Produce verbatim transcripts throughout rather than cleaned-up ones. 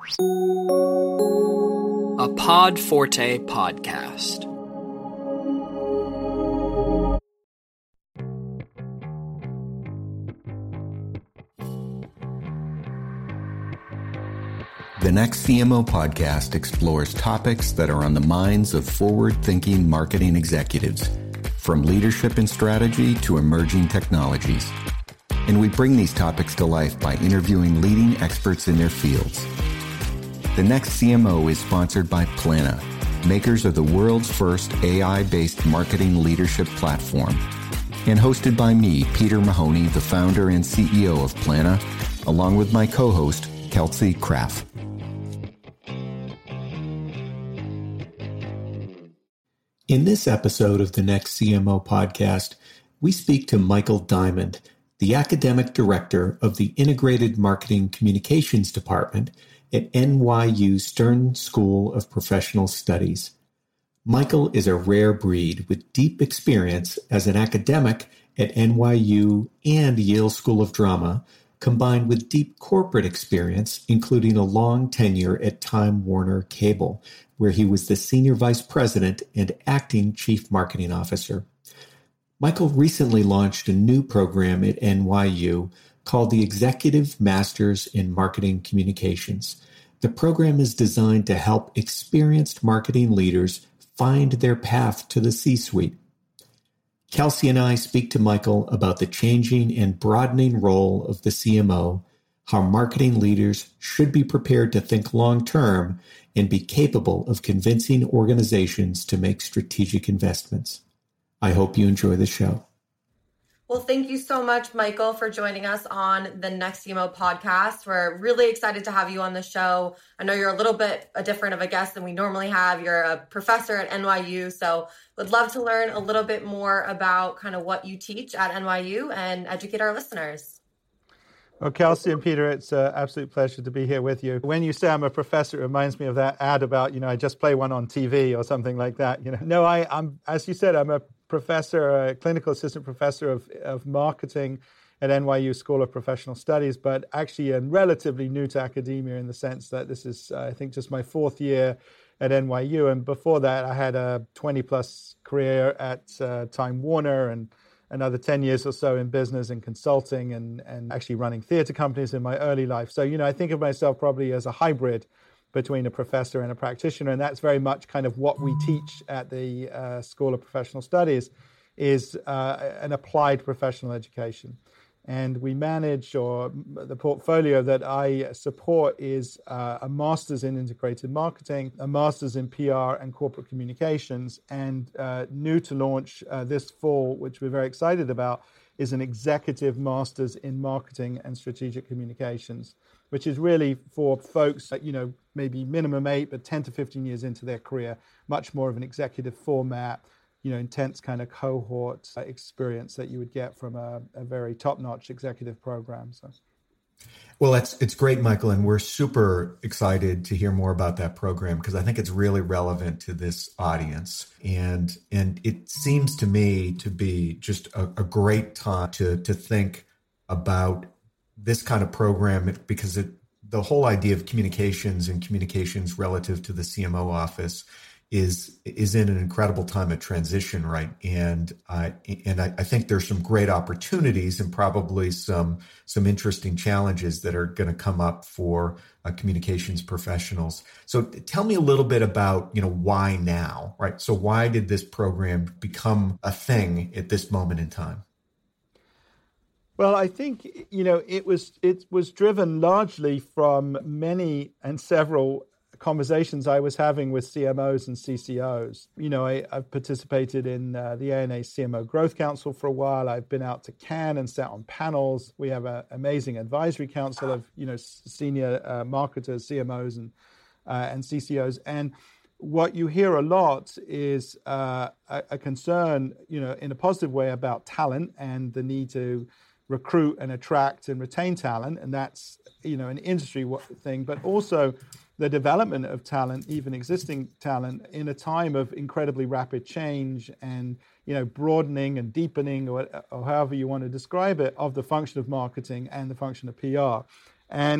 A Pod Forte podcast. The Next C M O podcast explores topics that are on the minds of forward-thinking marketing executives, from leadership and strategy to emerging technologies. And we bring these topics to life by interviewing leading experts in their fields. The Next C M O is sponsored by Plana, makers of the world's first A I-based marketing leadership platform, and hosted by me, Peter Mahoney, the founder and C E O of Plana, along with my co-host, Kelsey Kraft. In this episode of the Next C M O podcast, we speak to Michael Diamond, the academic director of the Integrated Marketing Communications Department at N Y U Stern School of Professional Studies. Michael is a rare breed with deep experience as an academic at N Y U and Yale School of Drama, combined with deep corporate experience, including a long tenure at Time Warner Cable, where he was the Senior Vice President and Acting Chief Marketing Officer. Michael recently launched a new program at N Y U called the Executive Masters in Marketing Communications. The program is designed to help experienced marketing leaders find their path to the C-suite. Kelsey and I speak to Michael about the changing and broadening role of the C M O, how marketing leaders should be prepared to think long-term and be capable of convincing organizations to make strategic investments. I hope you enjoy the show. Well, thank you so much, Michael, for joining us on the Next C M O podcast. We're really excited to have you on the show. I know you're a little bit a different of a guest than we normally have. You're a professor at N Y U, so would love to learn a little bit more about kind of what you teach at N Y U and educate our listeners. Well, Kelsey and Peter, it's an absolute pleasure to be here with you. When you say I'm a professor, it reminds me of that ad about, you know, I just play one on T V or something like that. You know, no, I, I'm, as you said, I'm a professor, a clinical assistant professor of, of marketing at N Y U School of Professional Studies, but actually I'm relatively new to academia in the sense that this is, uh, I think, just my fourth year at N Y U. And before that, I had a twenty plus career at uh, Time Warner and another ten years or so in business and consulting and, and actually running theater companies in my early life. So, you know, I think of myself probably as a hybrid between a professor and a practitioner, and that's very much kind of what we teach at the uh, School of Professional Studies is uh, an applied professional education. And we manage, or the portfolio that I support is uh, a master's in integrated marketing, a master's in P R and corporate communications, and uh, new to launch uh, this fall, which we're very excited about, is an executive master's in marketing and strategic communications, which is really for folks that, you know, maybe minimum eight, but ten to fifteen years into their career, much more of an executive format, you know, intense kind of cohort experience that you would get from a, a very top-notch executive program. So, well, it's it's great, Michael, and we're super excited to hear more about that program because I think it's really relevant to this audience, and and it seems to me to be just a, a great time to to think about this kind of program because it the whole idea of communications and communications relative to the C M O office is is in an incredible time of transition, right? And uh, and I, I think there's some great opportunities and probably some some interesting challenges that are going to come up for uh, communications professionals. So tell me a little bit about, you know, why now, right? So why did this program become a thing at this moment in time? Well, I think, you know, it was it was driven largely from many and several conversations I was having with C M Os and C C Os. You know, I, I've participated in uh, the A N A C M O Growth Council for a while. I've been out to Cannes and sat on panels. We have an amazing advisory council of, you know, senior uh, marketers, C M Os and uh, and C C Os. And what you hear a lot is uh, a, a concern, you know, in a positive way about talent and the need to recruit and attract and retain talent. And that's, you know, an industry thing, but also the development of talent, even existing talent, in a time of incredibly rapid change and, you know, broadening and deepening, or, or however you want to describe it, of the function of marketing and the function of P R. And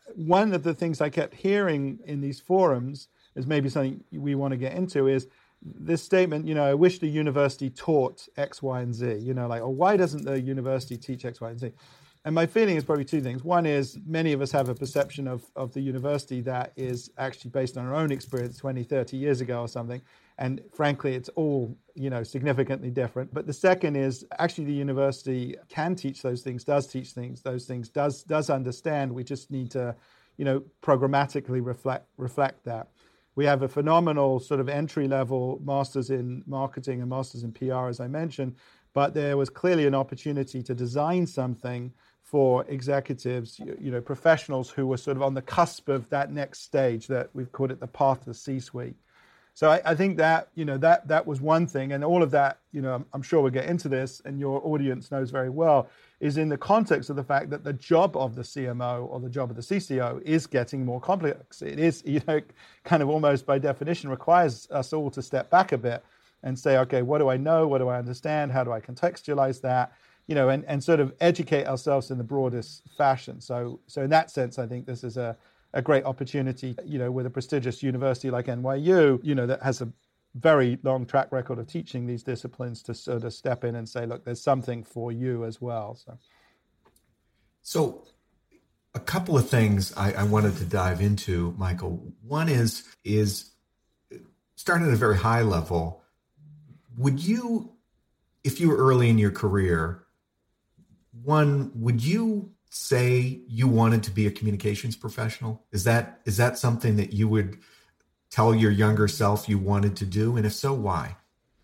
one of the things I kept hearing in these forums is maybe something we want to get into is this statement, you know, I wish the university taught X, Y, and Z, you know, like, oh, why doesn't the university teach X, Y, and Z? And my feeling is probably two things. One is many of us have a perception of, of the university that is actually based on our own experience twenty, thirty years ago or something. And frankly, it's all, you know, significantly different. But the second is actually the university can teach those things, does teach things, those things, does does understand. We just need to, you know, programmatically reflect reflect that. We have a phenomenal sort of entry-level master's in marketing and master's in P R, as I mentioned, but there was clearly an opportunity to design something for executives, you, you know, professionals who were sort of on the cusp of that next stage that we've called it the path to the C-suite. So I, I think that, you know, that that was one thing, and all of that, you know, I'm, I'm sure we'll get into this, and your audience knows very well, is in the context of the fact that the job of the C M O or the job of the C C O is getting more complex. It is, you know, kind of almost by definition requires us all to step back a bit and say, okay, what do I know? What do I understand? How do I contextualize that? You know, and, and sort of educate ourselves in the broadest fashion. So, so in that sense, I think this is a, a great opportunity, you know, with a prestigious university like N Y U, you know, that has a very long track record of teaching these disciplines to sort of step in and say, look, there's something for you as well. So, so a couple of things I, I wanted to dive into, Michael. One is, is starting at a very high level, would you, if you were early in your career, one, would you say you wanted to be a communications professional? Is that is that something that you would tell your younger self you wanted to do? And if so, why?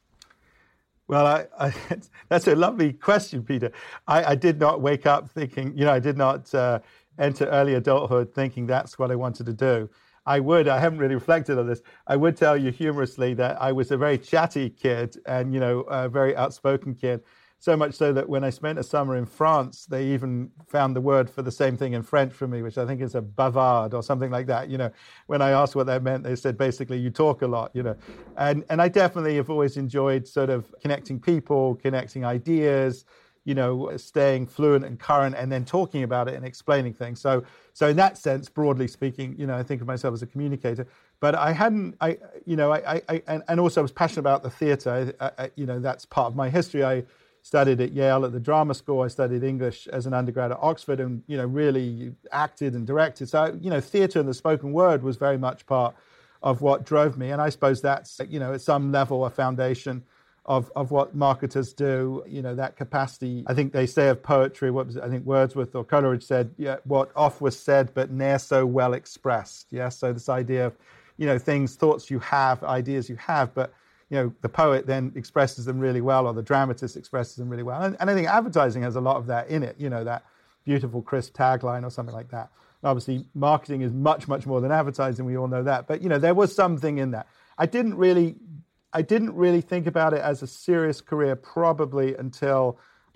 Well, I, I, that's a lovely question, Peter. I, I did not wake up thinking, you know, I did not uh, enter early adulthood thinking that's what I wanted to do. I would, I haven't really reflected on this. I would tell you humorously that I was a very chatty kid and, you know, a very outspoken kid. So much so that when I spent a summer in France, they even found the word for the same thing in French for me, which I think is a bavard or something like that. You know, when I asked what that meant, they said, basically, you talk a lot, you know. And and I definitely have always enjoyed sort of connecting people, connecting ideas, you know, staying fluent and current and then talking about it and explaining things. So so in that sense, broadly speaking, you know, I think of myself as a communicator. But I hadn't, I, you know, I, I and, and also I was passionate about the theater. I, I, you know, that's part of my history. I studied at Yale at the drama school. I studied English as an undergrad at Oxford and, you know, really acted and directed. So, you know, theater and the spoken word was very much part of what drove me. And I suppose that's, you know, at some level, a foundation of, of what marketers do, you know, that capacity. I think they say of poetry, what was it? I think Wordsworth or Coleridge said, yeah, what oft was said, but ne'er so well expressed. Yeah. So this idea of, you know, things, thoughts you have, ideas you have, but you know, the poet then expresses them really well, or the dramatist expresses them really well. And, and I think advertising has a lot of that in it, you know, that beautiful, crisp tagline or something like that. Obviously, marketing is much, much more than advertising. We all know that. But, you know, there was something in that. I didn't really, I didn't really think about it as a serious career probably until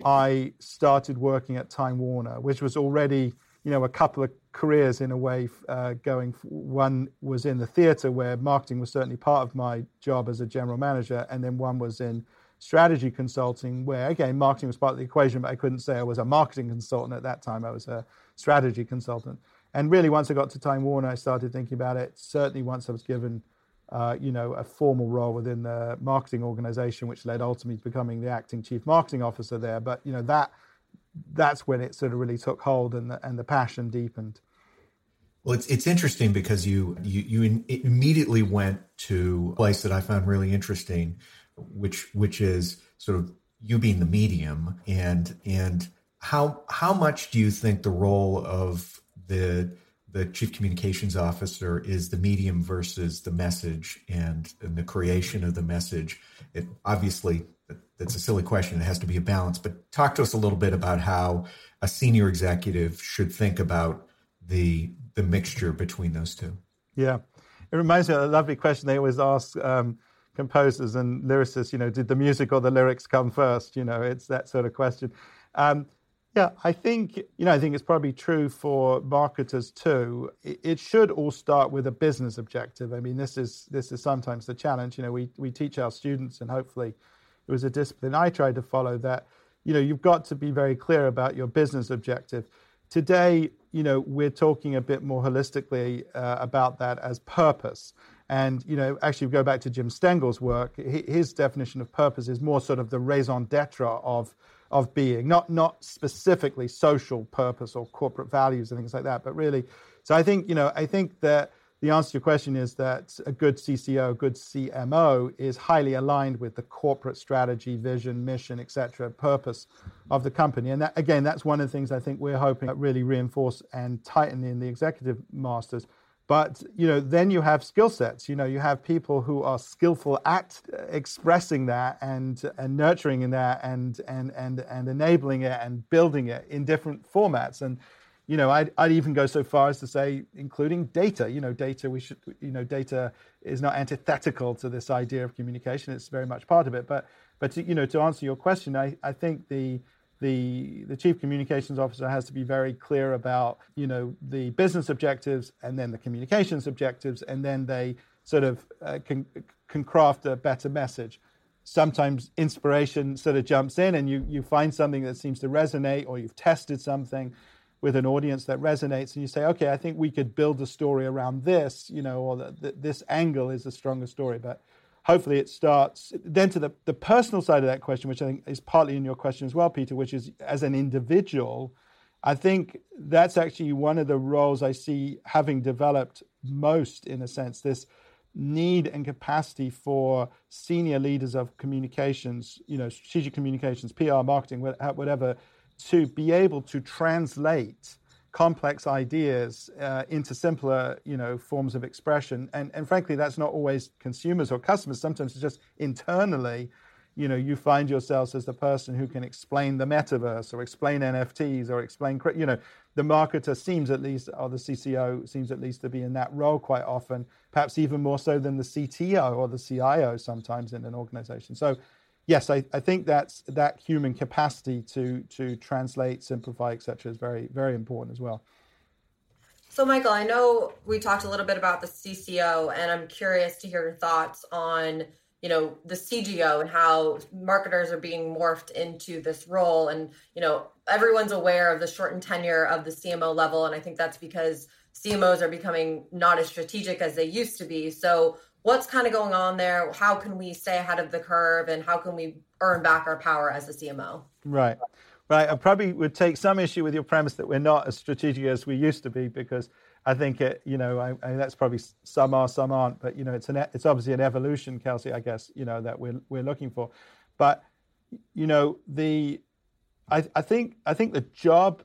I started working at Time Warner, which was already, you know, a couple of careers in a way uh, going. One was in the theater where marketing was certainly part of my job as a general manager. And then one was in strategy consulting where, again, marketing was part of the equation, but I couldn't say I was a marketing consultant at that time. I was a strategy consultant. And really, once I got to Time Warner, I started thinking about it. Certainly once I was given, uh, you know, a formal role within the marketing organization, which led ultimately to becoming the acting chief marketing officer there. But, you know, that that's when it sort of really took hold and the, and the passion deepened. Well, it's it's interesting because you you you in, immediately went to a place that I found really interesting, which which is sort of you being the medium, and and how how much do you think the role of the the chief communications officer is the medium versus the message and, and the creation of the message? It obviously that's a silly question. It has to be a balance, but talk to us a little bit about how a senior executive should think about the the mixture between those two. Yeah. It reminds me of a lovely question they always ask um, composers and lyricists, you know, did the music or the lyrics come first? You know, it's that sort of question. Um, yeah, I think, you know, I think it's probably true for marketers too. It, it should all start with a business objective. I mean, this is this is sometimes the challenge. You know, we we teach our students, and hopefully it was a discipline I tried to follow, that, you know, you've got to be very clear about your business objective. today, you know, we're talking a bit more holistically uh, about that as purpose. And, you know, actually, if we go back to Jim Stengel's work, his definition of purpose is more sort of the raison d'etre of of being, not not specifically social purpose or corporate values and things like that, but really. So I think, you know, I think that the answer to your question is that a good C C O, a good C M O is highly aligned with the corporate strategy, vision, mission, et cetera, purpose of the company. And that, again, that's one of the things I think we're hoping to really reinforce and tighten in the executive masters. But, you know, then you have skill sets. You know, you have people who are skillful at expressing that and and nurturing in that and and and and enabling it and building it in different formats. And, you know, I'd, I'd even go so far as to say, including data. You know, data. We should. You know, data is not antithetical to this idea of communication. It's very much part of it. But but to, you know, to answer your question, I I think the. The the chief communications officer has to be very clear about, you know, the business objectives and then the communications objectives, and then they sort of uh, can can craft a better message. Sometimes inspiration sort of jumps in and you you find something that seems to resonate, or you've tested something with an audience that resonates, and you say, okay, I think we could build a story around this, you know, or that this angle is a stronger story. But hopefully it starts then to the, the personal side of that question, which I think is partly in your question as well, Peter, which is as an individual, I think that's actually one of the roles I see having developed most, in a sense, this need and capacity for senior leaders of communications, you know, strategic communications, P R, marketing, whatever, to be able to translate complex ideas uh, into simpler, you know, forms of expression. And and frankly, that's not always consumers or customers. Sometimes it's just internally, you know, you find yourselves as the person who can explain the metaverse or explain N F Ts or explain, you know, the marketer seems at least, or the C C O seems at least to be in that role quite often, perhaps even more so than the C T O or the C I O sometimes in an organization. So yes, I, I think that's that human capacity to to translate, simplify, et cetera, is very, very important as well. So, Michael, I know we talked a little bit about the C C O, and I'm curious to hear your thoughts on, you know, the C G O and how marketers are being morphed into this role. And, you know, everyone's aware of the shortened tenure of the C M O level, and I think that's because C M Os are becoming not as strategic as they used to be. So what's kind of going on there? How can we stay ahead of the curve, and how can we earn back our power as a C M O? Right. Right. I probably would take some issue with your premise that we're not as strategic as we used to be, because I think it, you know, I, I, that's probably some are, some aren't. But you know, it's an it's obviously an evolution, Kelsey, I guess, you know, that we're we're looking for. But you know, the I I think I think the job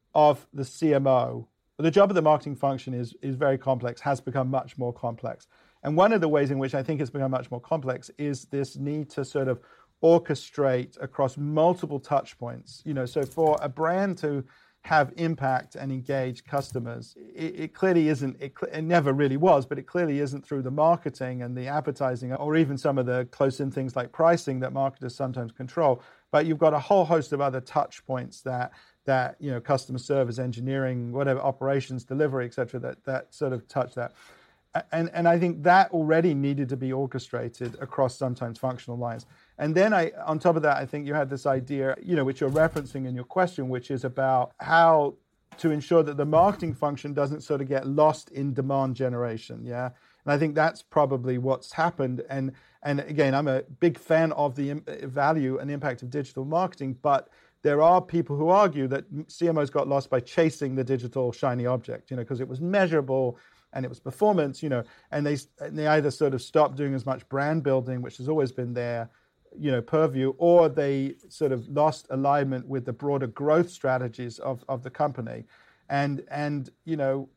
of the C M O, the job of the marketing function is is very complex, has become much more complex. And one of the ways in which I think it's become much more complex is this need to sort of orchestrate across multiple touch points. You know, so for a brand to have impact and engage customers, it, it clearly isn't, it, it never really was, but it clearly isn't through the marketing and the advertising, or even some of the close-in things like pricing that marketers sometimes control. But you've got a whole host of other touch points that, that you know, customer service, engineering, whatever, operations, delivery, et cetera, that, that sort of touch that. And, and I think that already needed to be orchestrated across sometimes functional lines. And then I, on top of that, I think you had this idea, you know, which you're referencing in your question, which is about how to ensure that the marketing function doesn't sort of get lost in demand generation. Yeah. And I think that's probably what's happened. And, and again, I'm a big fan of the value and impact of digital marketing, but there are people who argue that C M Os got lost by chasing the digital shiny object, you know, because it was measurable and it was performance, you know, and they and they either sort of stopped doing as much brand building, which has always been their, you know, purview, or they sort of lost alignment with the broader growth strategies of, of the company. And, and, you know,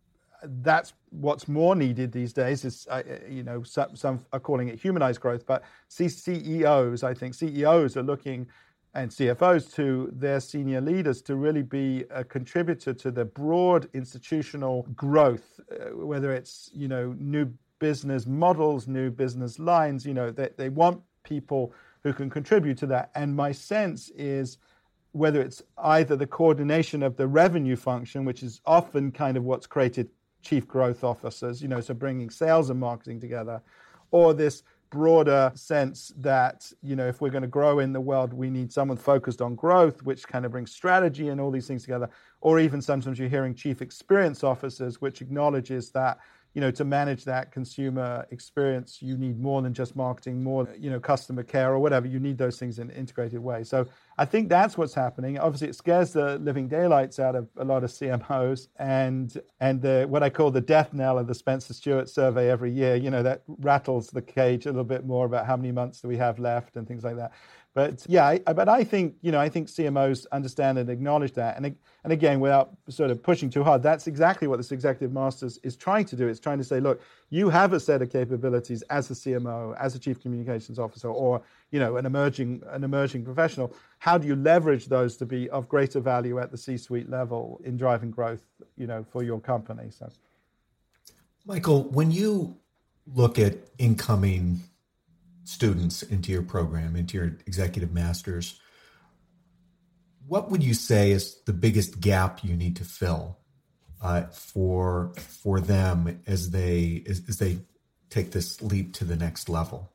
that's what's more needed these days is, uh, you know, some, some are calling it humanized growth, but C E Os, I think C E Os are looking, and C F Os, to their senior leaders to really be a contributor to the broad institutional growth, uh, whether it's, you know, new business models, new business lines, you know, they, they want people who can contribute to that. And my sense is whether it's either the coordination of the revenue function, which is often kind of what's created chief growth officers, you know, so bringing sales and marketing together, or this broader sense that, you know, if we're going to grow in the world, we need someone focused on growth, which kind of brings strategy and all these things together. Or even sometimes you're hearing chief experience officers, which acknowledges that, you know, to manage that consumer experience, you need more than just marketing, more, you know, customer care or whatever. You need those things in an integrated way. So I think that's what's happening. Obviously, it scares the living daylights out of a lot of C M Os, and and the, what I call the death knell of the Spencer Stuart survey every year, you know, that rattles the cage a little bit more about how many months do we have left and things like that. But yeah, I, but I think, you know, I think C M Os understand and acknowledge that. And and again, without sort of pushing too hard, that's exactly what this Executive Masters is trying to do. It's trying to say, look, you have a set of capabilities as a C M O, as a Chief Communications Officer, or, you know, an emerging an emerging professional. How do you leverage those to be of greater value at the C-suite level in driving growth, you know, for your company? So, Michael, when you look at incoming students into your program, into your Executive Masters, what would you say is the biggest gap you need to fill uh, for for them as they as, as they take this leap to the next level?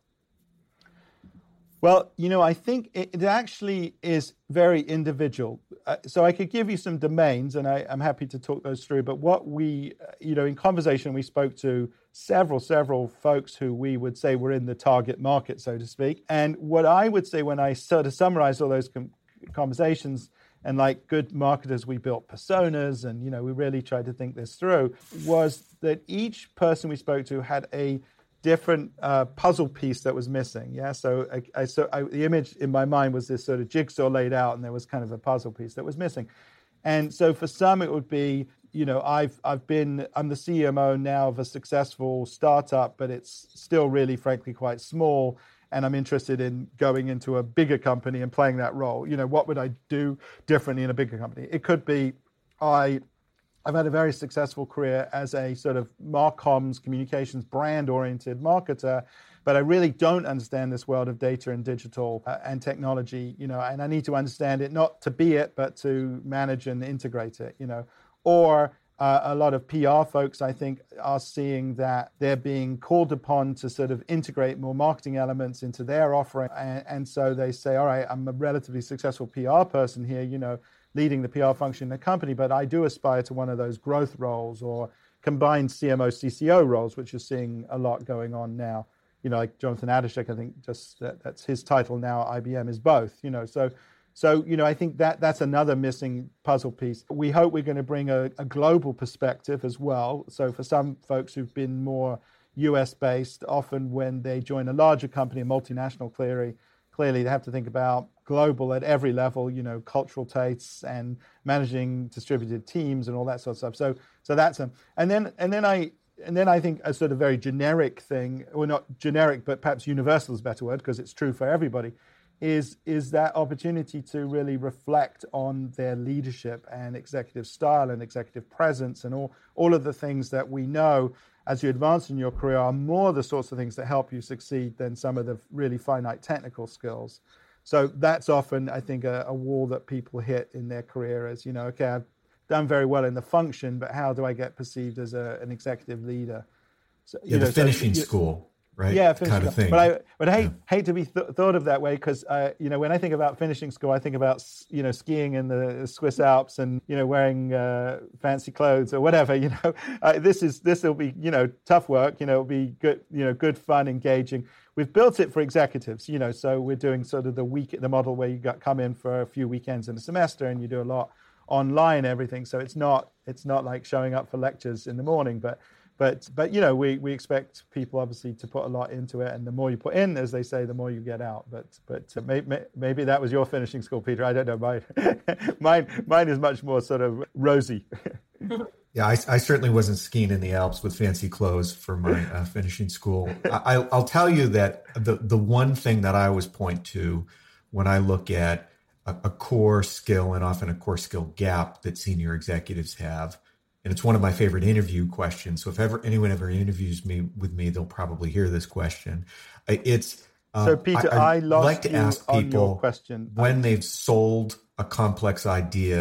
Well, you know, I think it, it actually is very individual. Uh, so I could give you some domains, and I, I'm happy to talk those through. But what we, uh, you know, in conversation, we spoke to several, several folks who we would say were in the target market, so to speak. And what I would say when I sort of summarize all those com- conversations, and like good marketers, we built personas, and, you know, we really tried to think this through, was that each person we spoke to had a different uh, puzzle piece that was missing. Yeah, so I, I so I, the image in my mind was this sort of jigsaw laid out, and there was kind of a puzzle piece that was missing. And so for some, it would be, you know, I've I've been I'm the C M O now of a successful startup, but it's still really, frankly, quite small, and I'm interested in going into a bigger company and playing that role. You know, what would I do differently in a bigger company? It could be I. I've had a very successful career as a sort of marcoms, communications, brand-oriented marketer, but I really don't understand this world of data and digital uh, and technology, you know, and I need to understand it, not to be it, but to manage and integrate it, you know. Or uh, a lot of P R folks, I think, are seeing that they're being called upon to sort of integrate more marketing elements into their offering, and, and so they say, all right, I'm a relatively successful P R person here, you know, leading the P R function in the company, but I do aspire to one of those growth roles or combined C M O, C C O roles, which you're seeing a lot going on now. You know, like Jonathan Adishek, I think just that, that's his title now at I B M is both, you know. So, so you know, I think that that's another missing puzzle piece. We hope we're going to bring a, a global perspective as well. So for some folks who've been more U S based, often when they join a larger company, a multinational clearly, clearly they have to think about global at every level, you know, cultural tastes and managing distributed teams and all that sort of stuff. So, so that's a, and then, and then I, and then I think a sort of very generic thing, or not generic, but perhaps universal is a better word because it's true for everybody, is, is that opportunity to really reflect on their leadership and executive style and executive presence and all, all of the things that we know as you advance in your career are more the sorts of things that help you succeed than some of the really finite technical skills. So that's often, I think, a, a wall that people hit in their career as, you know, okay, I've done very well in the function, but how do I get perceived as a, an executive leader? So, yeah, you know, the finishing so, school, right? Yeah, finishing kind of school. thing. But I, but I hate, yeah. hate to be th- thought of that way because, uh, you know, when I think about finishing school, I think about, you know, skiing in the Swiss Alps and, you know, wearing uh, fancy clothes or whatever, you know. Uh, this is, this will be, you know, tough work, you know, it'll be good, you know, good fun, engaging. We've built it for executives, you know, so we're doing sort of the week, the model where you got come in for a few weekends in a semester and you do a lot online, everything. So it's not, it's not like showing up for lectures in the morning, but, but, but, you know, we, we expect people obviously to put a lot into it. And the more you put in, as they say, the more you get out. But, but uh, may, may, maybe that was your finishing school, Peter. I don't know. Mine, mine, mine is much more sort of rosy. Yeah, I, I certainly wasn't skiing in the Alps with fancy clothes for my uh, finishing school. I, I'll tell you that the, the one thing that I always point to when I look at a, a core skill and often a core skill gap that senior executives have, and it's one of my favorite interview questions. So if ever anyone ever interviews me with me, they'll probably hear this question. It's uh, so Peter, I, I lost like to you ask on people your question when they've sold a complex idea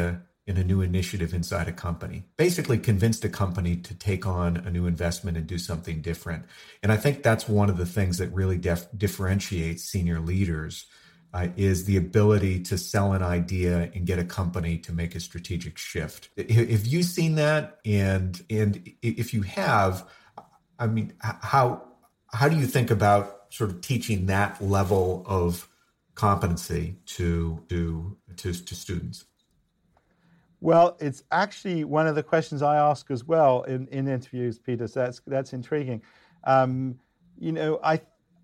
in a new initiative inside a company, basically convinced a company to take on a new investment and do something different. And I think that's one of the things that really def- differentiates senior leaders uh, is the ability to sell an idea and get a company to make a strategic shift. Have you seen that? And and if you have, I mean, how how do you think about sort of teaching that level of competency to to to, to students? Well, it's actually one of the questions I ask as well in, in interviews, Peter. So that's that's intriguing. Um, you know, I,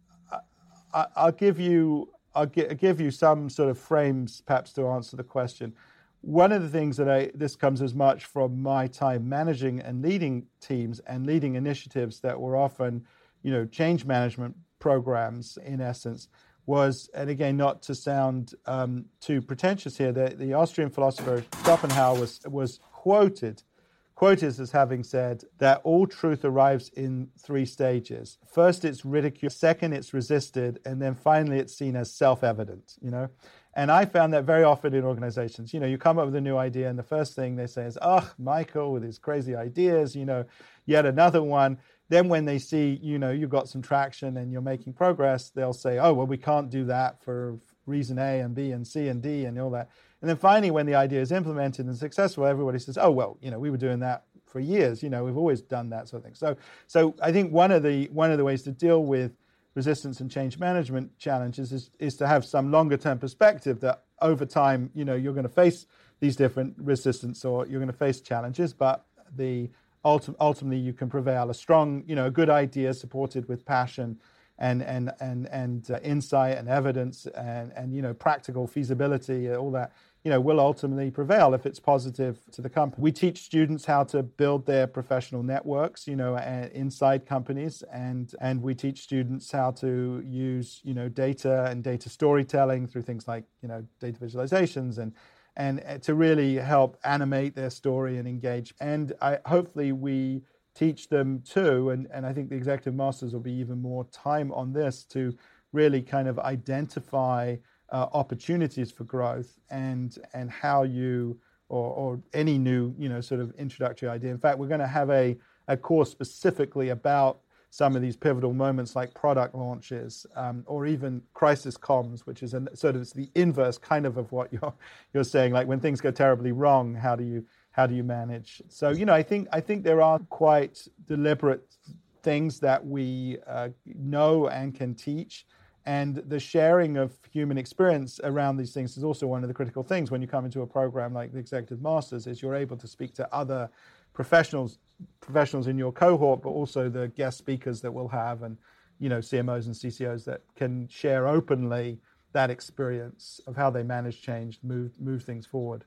I I'll give you I'll gi- give you some sort of frames perhaps to answer the question. One of the things that I this comes as much from my time managing and leading teams and leading initiatives that were often, you know, change management programs in essence. Was, and again, not to sound um, too pretentious here, the, the Austrian philosopher Schopenhauer was was quoted, quoted as having said that all truth arrives in three stages. First, it's ridiculed. Second, it's resisted, and then finally, it's seen as self-evident. You know, and I found that very often in organizations. You know, you come up with a new idea, and the first thing they say is, "Oh, Michael with his crazy ideas. You know, yet another one." Then when they see, you know, you've got some traction and you're making progress, they'll say, oh, well, we can't do that for reason A and B and C and D and all that. And then finally, when the idea is implemented and successful, everybody says, oh, well, you know, we were doing that for years. You know, we've always done that sort of thing. So so I think one of the one of the ways to deal with resistance and change management challenges is, is to have some longer term perspective that over time, you know, you're going to face these different resistance or you're going to face challenges, but the ultimately you can prevail. A strong, you know, a good idea supported with passion and and and and uh, insight and evidence and and you know practical feasibility, all that, you know, will ultimately prevail if it's positive to the company. We teach students how to build their professional networks, you know, inside companies, and and we teach students how to use, you know, data and data storytelling through things like, you know, data visualizations and and to really help animate their story and engage. And I, hopefully we teach them too, and, and I think the Executive Masters will be even more time on this to really kind of identify uh, opportunities for growth and and how you, or, or any new, you know, sort of introductory idea. In fact, we're going to have a, a course specifically about some of these pivotal moments like product launches um, or even crisis comms, which is a, sort of it's the inverse kind of of what you're you're saying. Like when things go terribly wrong, how do you how do you manage? So you know, I think I think there are quite deliberate things that we uh, know and can teach, and the sharing of human experience around these things is also one of the critical things when you come into a program like the Executive Masters. Is you're able to speak to other professionals. professionals in your cohort, but also the guest speakers that we'll have and, you know, C M Os and C C Os that can share openly that experience of how they manage change, move move things forward.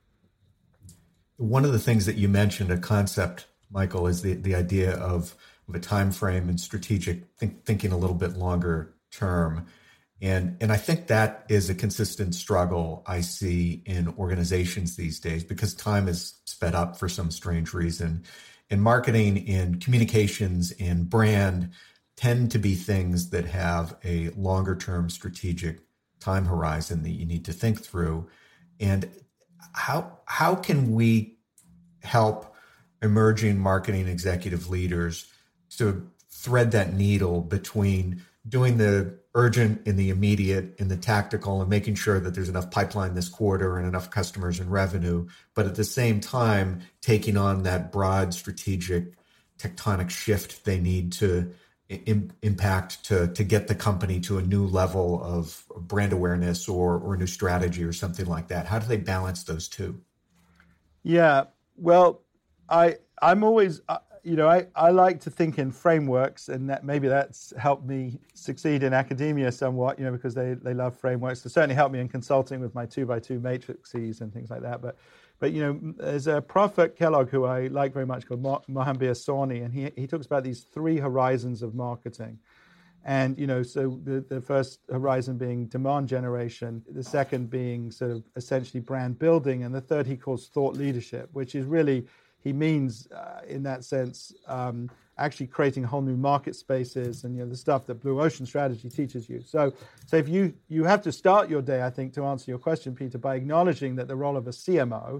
One of the things that you mentioned, a concept, Michael, is the, the idea of, of a time frame and strategic think, thinking a little bit longer term. And, and I think that is a consistent struggle I see in organizations these days because time is sped up for some strange reason. And marketing and communications and brand tend to be things that have a longer term strategic time horizon that you need to think through. And how how can we help emerging marketing executive leaders to thread that needle between doing the urgent and the immediate and the tactical and making sure that there's enough pipeline this quarter and enough customers and revenue, but at the same time, taking on that broad strategic tectonic shift they need to im- impact to, to get the company to a new level of brand awareness or, or a new strategy or something like that. How do they balance those two? Yeah, well, I, I'm always... Uh, You know, I, I like to think in frameworks, and that maybe that's helped me succeed in academia somewhat, you know, because they, they love frameworks. It certainly helped me in consulting with my two by two matrices and things like that. But, but you know, there's a prof at Kellogg who I like very much called Mohanbir Sawhney, and he, he talks about these three horizons of marketing. And, you know, so the, the first horizon being demand generation, the second being sort of essentially brand building, and the third he calls thought leadership, which is really... He means, uh, in that sense, um, actually creating whole new market spaces and, you know, the stuff that Blue Ocean Strategy teaches you. So, so if you you have to start your day, I think, to answer your question, Peter, by acknowledging that the role of a C M O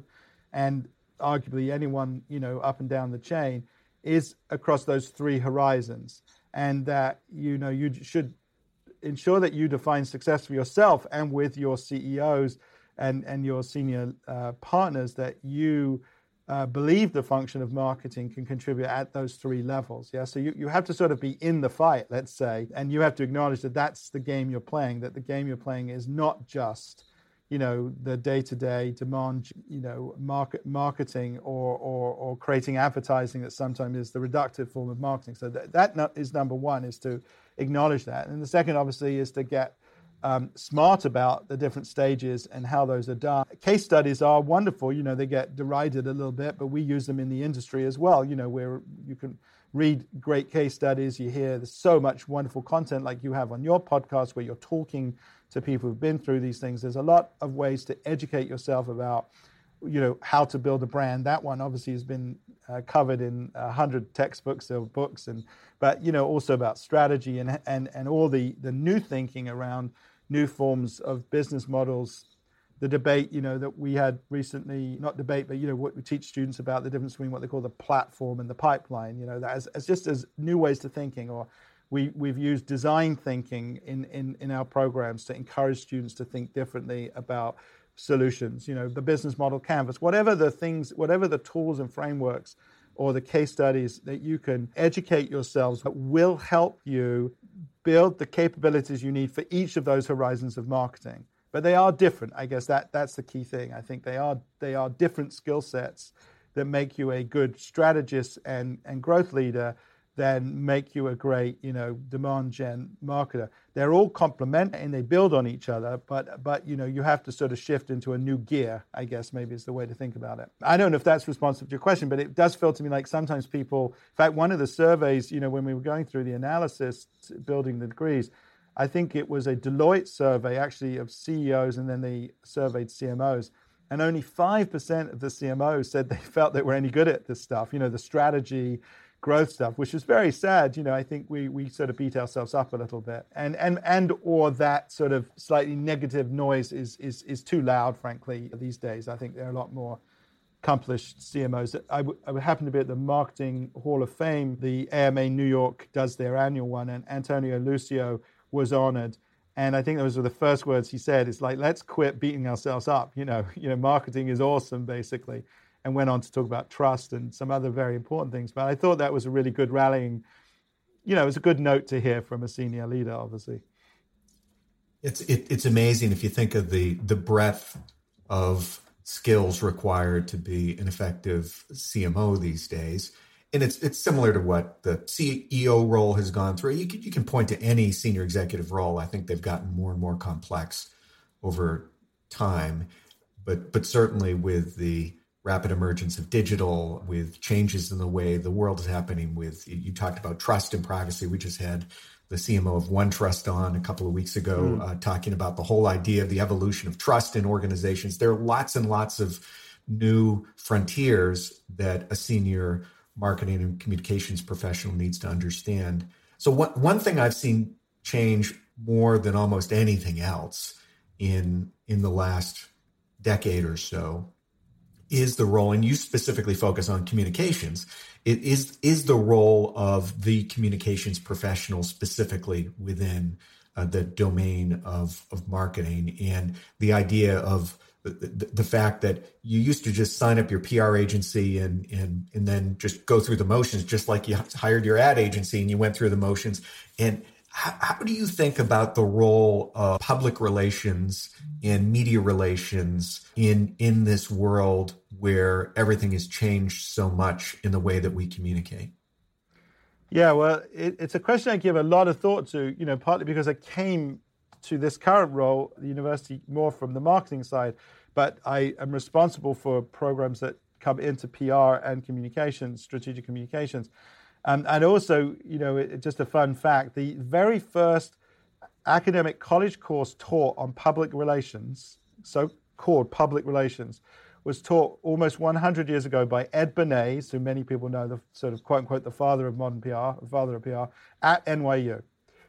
and arguably anyone, you know, up and down the chain, is across those three horizons. And that, you know, you should ensure that you define success for yourself and with your C E Os and, and your senior uh, partners, that you uh, believe the function of marketing can contribute at those three levels. Yeah, so you, you have to sort of be in the fight, let's say, and you have to acknowledge that that's the game you're playing, that the game you're playing is not just, you know, the day-to-day demand, you know, market marketing or, or or creating advertising that sometimes is the reductive form of marketing. So that, that is number one, is to acknowledge that. And the second, obviously, is to get um, smart about the different stages and how those are done. Case studies are wonderful. You know, they get derided a little bit, but we use them in the industry as well. You know, where you can read great case studies. You hear there's so much wonderful content like you have on your podcast where you're talking to people who've been through these things. There's a lot of ways to educate yourself about, you know, how to build a brand. That one obviously has been uh, covered in a hundred textbooks or books, and but you know, also about strategy and and and all the the new thinking around new forms of business models. The debate, you know, that we had recently, not debate, but you know, what we teach students about the difference between what they call the platform and the pipeline. You know, that as, as just as new ways to thinking, or We, we've used design thinking in, in, in our programs to encourage students to think differently about solutions, you know, the business model canvas, whatever the things, whatever the tools and frameworks or the case studies that you can educate yourselves that will help you build the capabilities you need for each of those horizons of marketing. But they are different. I guess that that's the key thing. I think they are they are different skill sets that make you a good strategist and, and growth leader, then make you a great, you know, demand gen marketer. They're all complementary and they build on each other, but, but you know, you have to sort of shift into a new gear, I guess maybe is the way to think about it. I don't know if that's responsive to your question, but it does feel to me like sometimes people, in fact, one of the surveys, you know, when we were going through the analysis, building the degrees, I think it was a Deloitte survey actually of C E Os, and then they surveyed C M Os. And only five percent of the C M Os said they felt they were any good at this stuff, you know, the strategy, growth stuff, which is very sad. You know, I think we we sort of beat ourselves up a little bit, and and and or that sort of slightly negative noise is is is too loud, frankly, these days. I think there are a lot more accomplished C M Os. I, w- I would happen to be at the Marketing Hall of Fame. The A M A New York does their annual one, and Antonio Lucio was honored. And I think those were the first words he said. It's like, let's quit beating ourselves up. You know, you know, marketing is awesome, basically. And went on to talk about trust and some other very important things. But I thought that was a really good rallying, you know, it was a good note to hear from a senior leader, obviously. It's it, it's amazing if you think of the the breadth of skills required to be an effective C M O these days. And it's it's similar to what the C E O role has gone through. You can, you can point to any senior executive role. I think they've gotten more and more complex over time. But but certainly with the rapid emergence of digital, with changes in the way the world is happening, with, you talked about trust and privacy. We just had the C M O of OneTrust on a couple of weeks ago, mm. uh, talking about the whole idea of the evolution of trust in organizations. There are lots and lots of new frontiers that a senior marketing and communications professional needs to understand. So one, one thing I've seen change more than almost anything else in, in the last decade or so is the role, and you specifically focus on communications, it is, is the role of the communications professional specifically within uh, the domain of, of marketing, and the idea of the, the, the fact that you used to just sign up your P R agency and, and, and then just go through the motions, just like you hired your ad agency and you went through the motions. And how, how do you think about the role of public relations and media relations in, in this world where everything has changed so much in the way that we communicate? Yeah, well, it, it's a question I give a lot of thought to, you know, partly because I came to this current role at the university more from the marketing side, but I am responsible for programs that come into P R and communications, strategic communications. Um, and also, you know, it, just a fun fact, the very first academic college course taught on public relations, so-called public relations, was taught almost one hundred years ago by Ed Bernays, who many people know, the sort of quote-unquote the father of modern P R, the father of P R, at N Y U.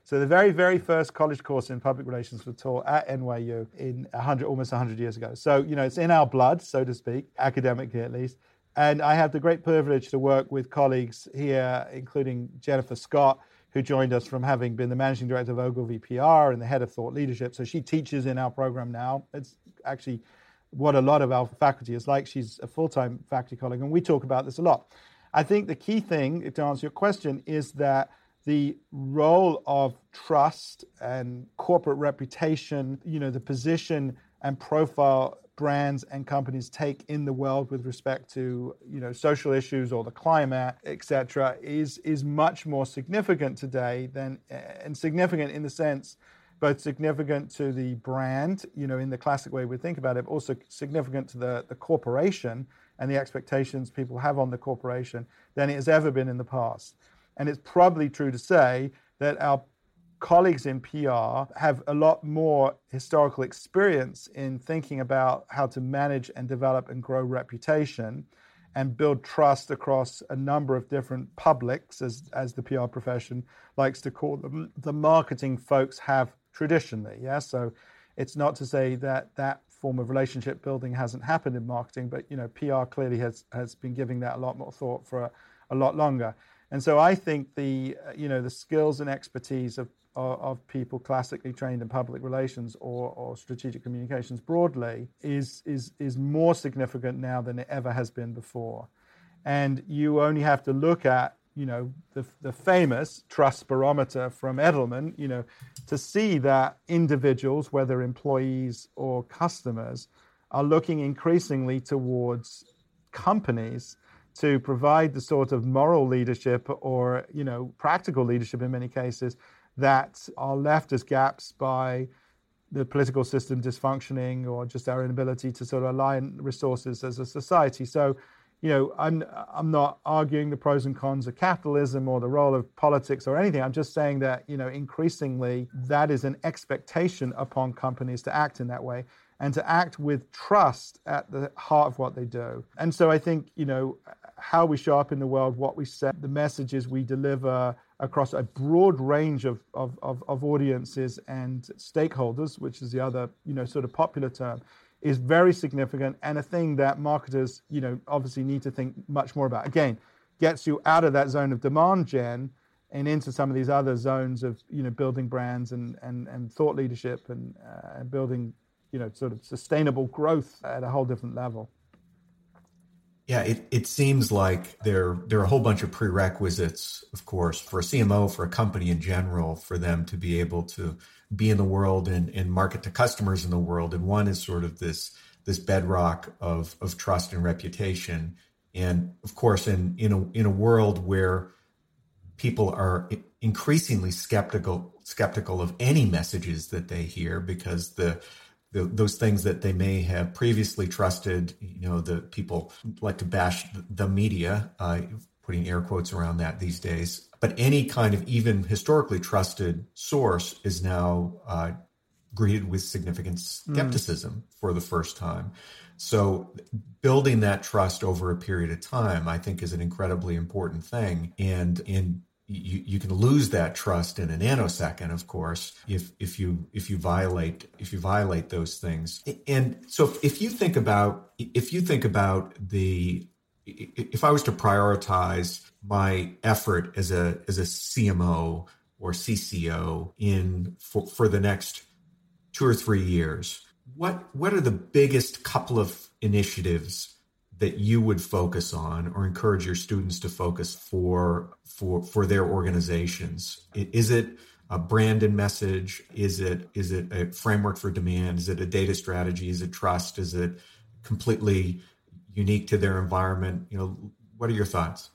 So the very, very first college course in public relations was taught at N Y U in one hundred, almost one hundred years ago. So, you know, it's in our blood, so to speak, academically at least. And I have the great privilege to work with colleagues here, including Jennifer Scott, who joined us from having been the managing director of Ogilvy P R and the head of thought leadership. So she teaches in our program now. It's actually what a lot of our faculty is like. She's a full-time faculty colleague, and we talk about this a lot. I think the key thing, to answer your question, is that the role of trust and corporate reputation, you know, the position and profile brands and companies take in the world with respect to, you know, social issues or the climate, et cetera, is is much more significant today than, and significant in the sense, both significant to the brand, you know, in the classic way we think about it, but also significant to the, the corporation and the expectations people have on the corporation than it has ever been in the past. And it's probably true to say that our colleagues in P R have a lot more historical experience in thinking about how to manage and develop and grow reputation and build trust across a number of different publics, as, as the P R profession likes to call them, the marketing folks have traditionally. Yeah, so it's not to say that that form of relationship building hasn't happened in marketing, but, you know, P R clearly has, has been giving that a lot more thought for a, a lot longer. And so I think the, you know, the skills and expertise of, of, of people classically trained in public relations or, or strategic communications broadly is, is, is more significant now than it ever has been before. And you only have to look at, you know, the, the famous trust barometer from Edelman, you know, to see that individuals, whether employees or customers, are looking increasingly towards companies to provide the sort of moral leadership or, you know, practical leadership in many cases that are left as gaps by the political system dysfunctioning or just our inability to sort of align resources as a society. So, you know, I'm I'm not arguing the pros and cons of capitalism or the role of politics or anything. I'm just saying that, you know, increasingly that is an expectation upon companies to act in that way and to act with trust at the heart of what they do. And so I think, you know, how we show up in the world, what we say, the messages we deliver across a broad range of, of, of, of audiences and stakeholders, which is the other, you know, sort of popular term, is very significant and a thing that marketers, you know, obviously need to think much more about. Again, gets you out of that zone of demand gen and into some of these other zones of, you know, building brands and and, and thought leadership and, uh, and building, you know, sort of sustainable growth at a whole different level. Yeah, it, it seems like there, there are a whole bunch of prerequisites, of course, for a C M O, for a company in general, for them to be able to be in the world and, and market to customers in the world. And one is sort of this this bedrock of, of trust and reputation. And of course, in, in, a, in a world where people are increasingly skeptical skeptical of any messages that they hear because the The, those things that they may have previously trusted, you know, the people like to bash the media, uh, putting air quotes around that these days. But any kind of even historically trusted source is now uh, greeted with significant skepticism mm. for the first time. So building that trust over a period of time, I think, is an incredibly important thing. And in You, you can lose that trust in a nanosecond, of course, if if you if you violate if you violate those things. And so, if, if you think about if you think about the if I was to prioritize my effort as a as a C M O or C C O in for, for the next two or three years, what what are the biggest couple of initiatives that you would focus on or encourage your students to focus for for for their organizations? Is it a brand and message? Is it is it a framework for demand? Is it a data strategy? Is it trust? Is it completely unique to their environment? You know, what are your thoughts?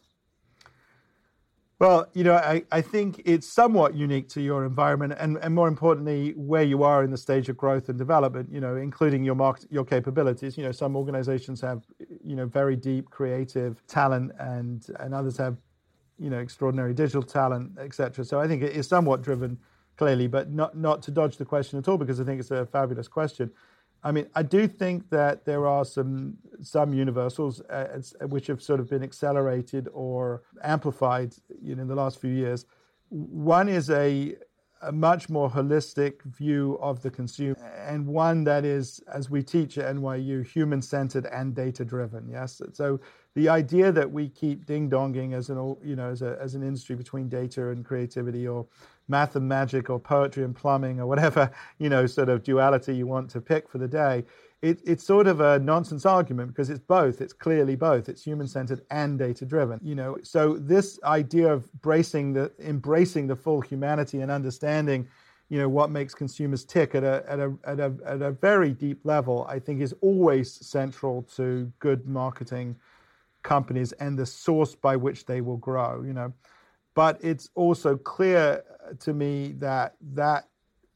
Well, you know, I, I think it's somewhat unique to your environment and, and more importantly, where you are in the stage of growth and development, you know, including your market, your capabilities. You know, some organizations have, you know, very deep creative talent and, and others have, you know, extraordinary digital talent, et cetera. So I think it is somewhat driven clearly, but not, not to dodge the question at all, because I think it's a fabulous question. I mean, I do think that there are some some universals uh, which have sort of been accelerated or amplified, you know, in the last few years. One is a a much more holistic view of the consumer, and one that is, as we teach at N Y U, human-centered and data-driven. Yes, so the idea that we keep ding-donging as an, you know, as a as an industry between data and creativity, or math and magic, or poetry and plumbing, or whatever, you know, sort of duality you want to pick for the day, it, it's sort of a nonsense argument, because it's both. It's clearly both. It's human-centered and data-driven. You know, so this idea of embracing the embracing the full humanity and understanding, you know, what makes consumers tick at a at a at a at a very deep level, I think, is always central to good marketing companies and the source by which they will grow. You know, but it's also clear to me that that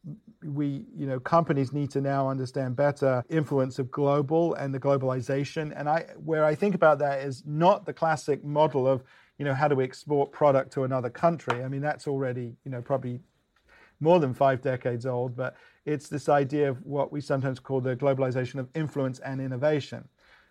we, you know, companies need to now understand better influence of global and the globalization. And I, where I think about that is not the classic model of, you know, how do we export product to another country? I mean, that's already, you know, probably more than five decades old, but it's this idea of what we sometimes call the globalization of influence and innovation.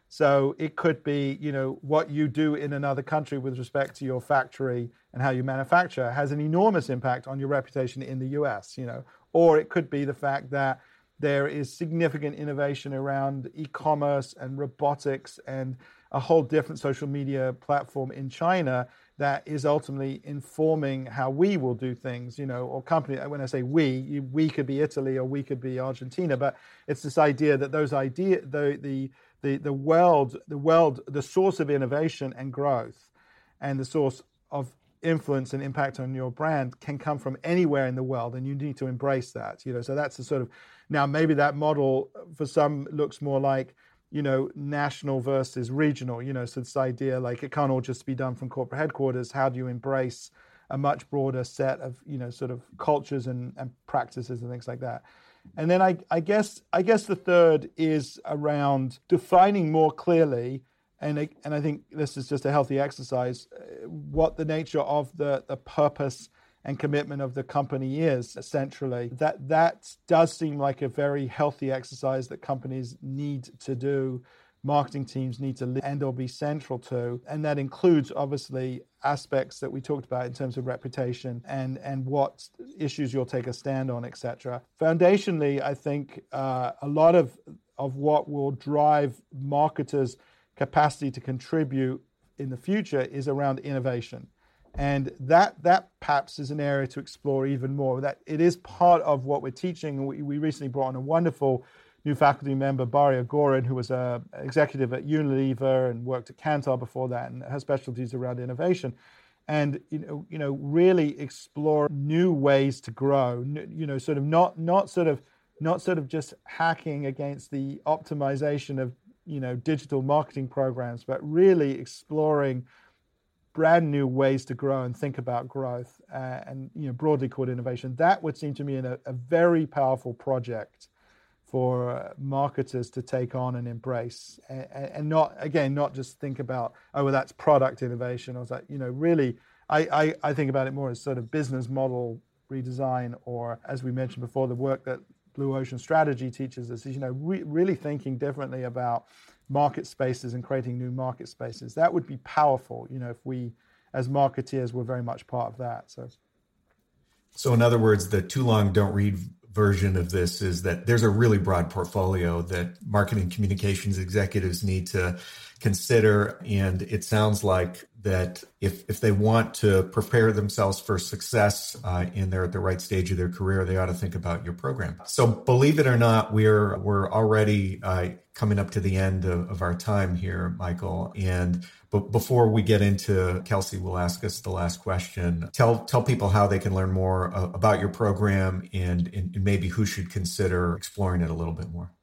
So it could be, you know, what you do in another country with respect to your factory and how you manufacture has an enormous impact on your reputation in the U S, you know. Or it could be the fact that there is significant innovation around e-commerce and robotics and a whole different social media platform in China that is ultimately informing how we will do things, you know, or company. When I say we, we could be Italy or we could be Argentina, but it's this idea that those idea, the the the the world, the world, the source of innovation and growth, and the source of influence and impact on your brand can come from anywhere in the world, and you need to embrace that. You know, so that's the sort of, now maybe that model for some looks more like, you know, national versus regional, you know, so this idea like it can't all just be done from corporate headquarters. How do you embrace a much broader set of, you know, sort of cultures and, and practices and things like that? And then I, I guess I guess the third is around defining more clearly, and I, and I think this is just a healthy exercise, what the nature of the, the purpose and commitment of the company is, essentially. That that does seem like a very healthy exercise that companies need to do, marketing teams need to live and or be central to. And that includes, obviously, aspects that we talked about in terms of reputation and, and what issues you'll take a stand on, et cetera. Foundationally, I think uh, a lot of, of what will drive marketers' capacity to contribute in the future is around innovation. And that that perhaps is an area to explore even more. That it is part of what we're teaching. We, we recently brought on a wonderful new faculty member, Baria Gorin, who was an executive at Unilever and worked at Kantar before that, and her specialties around innovation. And you know, you know, really explore new ways to grow. You know, sort of not not sort of not sort of just hacking against the optimization of, you know, digital marketing programs, but really exploring brand new ways to grow and think about growth, uh, and, you know, broadly called innovation. That would seem to me a, a very powerful project for uh, marketers to take on and embrace, and, and not, again, not just think about, oh, well, that's product innovation, or that, you know, really, I, I, I think about it more as sort of business model redesign, or, as we mentioned before, the work that Blue Ocean Strategy teaches us is, you know, re- really thinking differently about market spaces and creating new market spaces. That would be powerful, you know, if we, as marketeers, were very much part of that. So, so in other words, the too long don't read version of this is that there's a really broad portfolio that marketing communications executives need to consider. And it sounds like that if if they want to prepare themselves for success uh, and they're at the right stage of their career, they ought to think about your program. So believe it or not, we're we're already uh, coming up to the end of, of our time here, Michael. And but before we get into, Kelsey will ask us the last question. Tell tell people how they can learn more uh, about your program, and, and maybe who should consider exploring it a little bit more.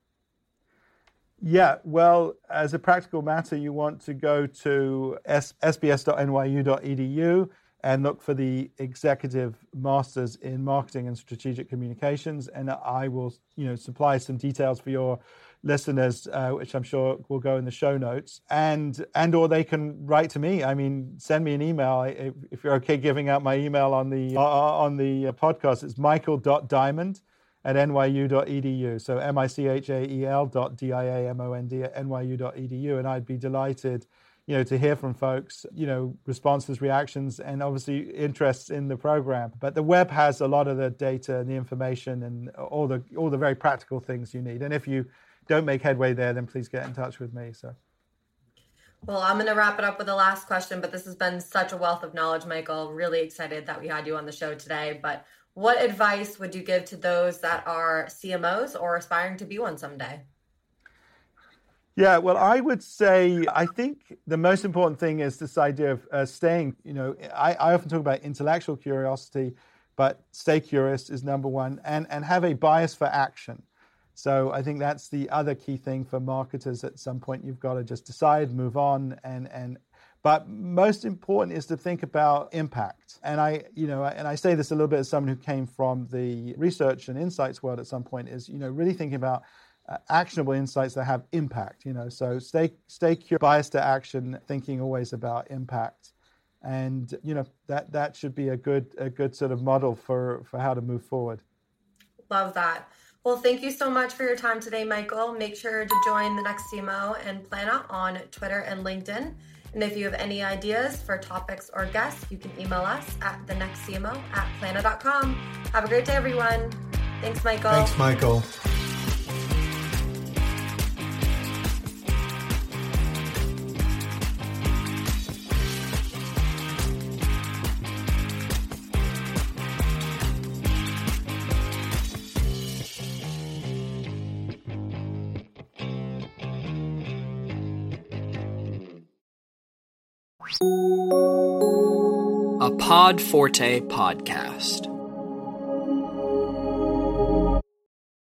Yeah, well, as a practical matter, you want to go to s b s dot n y u dot e d u and look for the Executive Masters in Marketing and Strategic Communications, and I will, you know, supply some details for your listeners, uh, which I'm sure will go in the show notes, and and or they can write to me. I mean, send me an email if, if you're okay giving out my email on the uh, on the podcast. It's michael dot diamond at n y u dot e d u. So M I C H A E L dot D I A M O N D at n y u dot e d u. And I'd be delighted you know, to hear from folks, you know, responses, reactions, and obviously interests in the program. But the web has a lot of the data and the information and all the all the very practical things you need. And if you don't make headway there, then please get in touch with me. So. Well, I'm going to wrap it up with the last question, but this has been such a wealth of knowledge, Michael. Really excited that we had you on the show today. But what advice would you give to those that are C M Os or aspiring to be one someday? Yeah, well, I would say, I think the most important thing is this idea of uh, staying, you know, I, I often talk about intellectual curiosity, but stay curious is number one, and, and have a bias for action. So I think that's the other key thing for marketers. At some point, you've got to just decide, move on, and and. But most important is to think about impact. And I, you know, and I say this a little bit as someone who came from the research and insights world at some point. Is, you know, really thinking about uh, actionable insights that have impact. You know, so stay stay curious, bias to action, thinking always about impact, and you know that that should be a good a good sort of model for for how to move forward. Love that. Well, thank you so much for your time today, Michael. Make sure to join the Next C M O and Planna on Twitter and LinkedIn. And if you have any ideas for topics or guests, you can email us at the next C M O at planna dot com. Have a great day, everyone. Thanks, Michael. Thanks, Michael. A Pod Forte podcast.